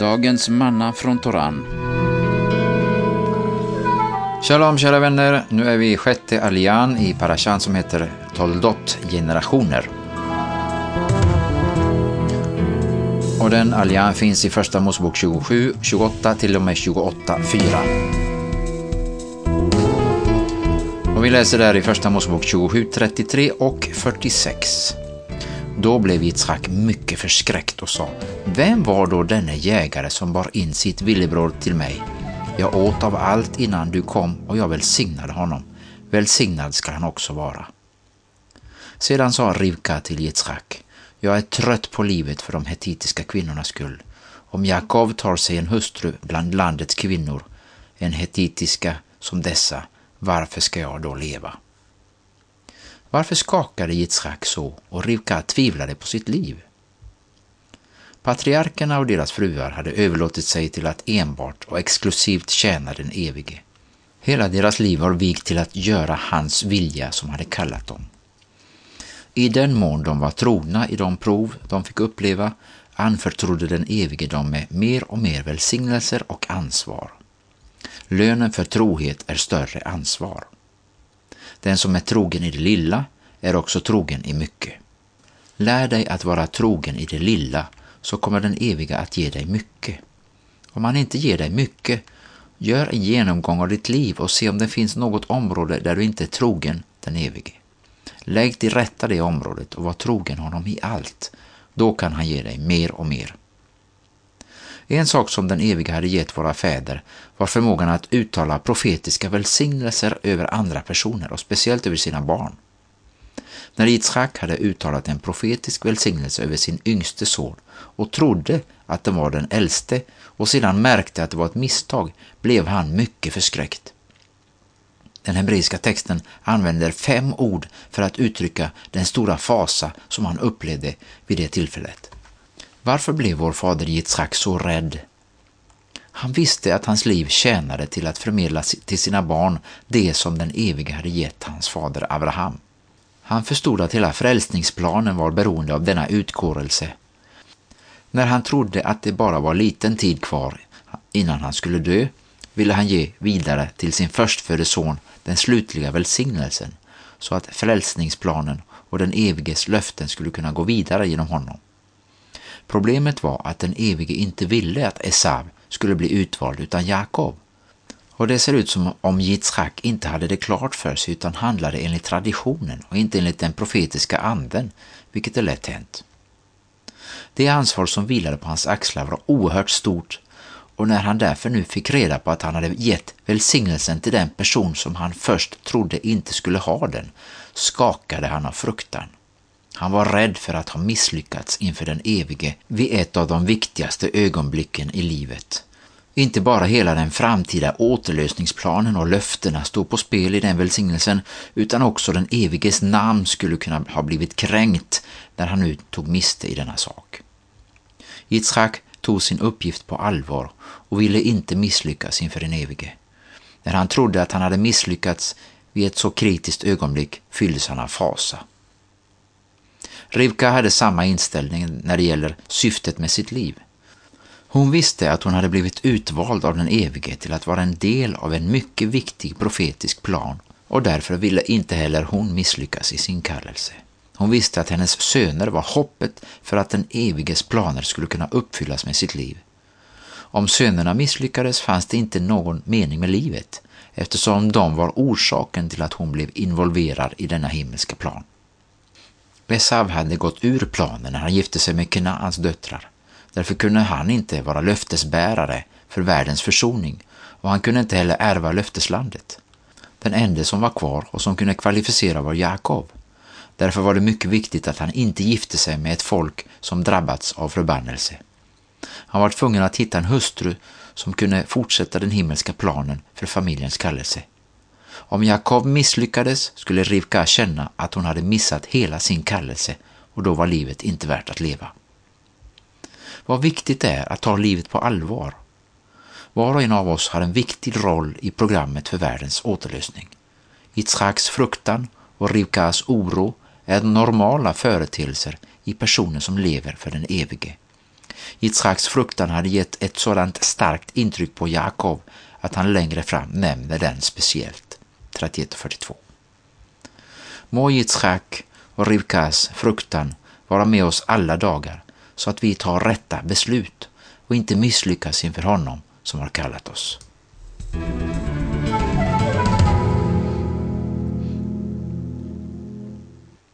Dagens manna från Toran. Shalom kära vänner, nu är vi i 6:e aljan i parashan som heter Toldot generationer. Och den aljan finns i första Mosebok 27, 28 till och med 28:4. Och vi läser där i första Mosebok 27, 33 och 46. Då blev Yitzhak mycket förskräckt och sa: Vem var då denne jägare som bar in sitt villebröd till mig? Jag åt av allt innan du kom och jag välsignade honom. Välsignad ska han också vara. Sedan sa Rivka till Yitzhak: Jag är trött på livet för de hetitiska kvinnornas skull. Om Jakob tar sig en hustru bland landets kvinnor, en hetitiska som dessa, varför ska jag då leva? Varför skakade Yitzhak så och Rivka tvivlade på sitt liv? Patriarkerna och deras fruar hade överlåtit sig till att enbart och exklusivt tjäna den evige. Hela deras liv var vigt till att göra hans vilja som hade kallat dem. I den mån de var trogna i de prov de fick uppleva, anförtrodde den evige dem med mer och mer välsignelser och ansvar. Lönen för trohet är större ansvar. Den som är trogen i det lilla är också trogen i mycket. Lär dig att vara trogen i det lilla, så kommer den eviga att ge dig mycket. Om han inte ger dig mycket, gör en genomgång av ditt liv och se om det finns något område där du inte är trogen den evige. Lägg till rätta det området och var trogen honom i allt. Då kan han ge dig mer och mer. En sak som den eviga hade gett våra fäder var förmågan att uttala profetiska välsignelser över andra personer och speciellt över sina barn. När Yitzhak hade uttalat en profetisk välsignelse över sin yngste son och trodde att den var den äldste och sedan märkte att det var ett misstag, blev han mycket förskräckt. Den hebreiska texten använder 5 ord för att uttrycka den stora fasa som han upplevde vid det tillfället. Varför blev vår fader Yitzhak så rädd? Han visste att hans liv tjänade till att förmedla till sina barn det som den evige hade gett hans fader Abraham. Han förstod att hela frälsningsplanen var beroende av denna utkårelse. När han trodde att det bara var liten tid kvar innan han skulle dö, ville han ge vidare till sin förstfödde son den slutliga välsignelsen, så att frälsningsplanen och den eviges löften skulle kunna gå vidare genom honom. Problemet var att den evige inte ville att Esav skulle bli utvald utan Jakob. Och det ser ut som om Yitzhak inte hade det klart för sig utan handlade enligt traditionen och inte enligt den profetiska anden, vilket är lätt hänt. Det ansvar som vilade på hans axlar var oerhört stort, och när han därför nu fick reda på att han hade gett välsignelsen till den person som han först trodde inte skulle ha den, skakade han av fruktan. Han var rädd för att ha misslyckats inför den evige vid ett av de viktigaste ögonblicken i livet. Inte bara hela den framtida återlösningsplanen och löftena stod på spel i den välsignelsen, utan också den eviges namn skulle kunna ha blivit kränkt när han nu tog miste i denna sak. Yitzhak tog sin uppgift på allvar och ville inte misslyckas inför den evige. När han trodde att han hade misslyckats vid ett så kritiskt ögonblick fylldes han av fasa. Rivka hade samma inställning när det gäller syftet med sitt liv. Hon visste att hon hade blivit utvald av den evige till att vara en del av en mycket viktig profetisk plan, och därför ville inte heller hon misslyckas i sin kallelse. Hon visste att hennes söner var hoppet för att den eviges planer skulle kunna uppfyllas med sitt liv. Om sönerna misslyckades fanns det inte någon mening med livet, eftersom de var orsaken till att hon blev involverad i denna himmelska plan. Esav hade gått ur planen när han gifte sig med Kenaans döttrar. Därför kunde han inte vara löftesbärare för världens försoning, och han kunde inte heller ärva löfteslandet. Den enda som var kvar och som kunde kvalificera var Jakob. Därför var det mycket viktigt att han inte gifte sig med ett folk som drabbats av förbannelse. Han var tvungen att hitta en hustru som kunde fortsätta den himmelska planen för familjens kallelse. Om Jakob misslyckades skulle Rivka känna att hon hade missat hela sin kallelse, och då var livet inte värt att leva. Vad viktigt är att ta livet på allvar. Var och en av oss har en viktig roll i programmet för världens återlösning. Yitzhaks fruktan och Rivkas oro är normala företeelser i personer som lever för den evige. Jitsraks fruktan hade gett ett sådant starkt intryck på Jakob att han längre fram nämner den speciellt. 31-42. Må Jitsrak och Rivkas fruktan vara med oss alla dagar så att vi tar rätta beslut och inte misslyckas inför honom som har kallat oss.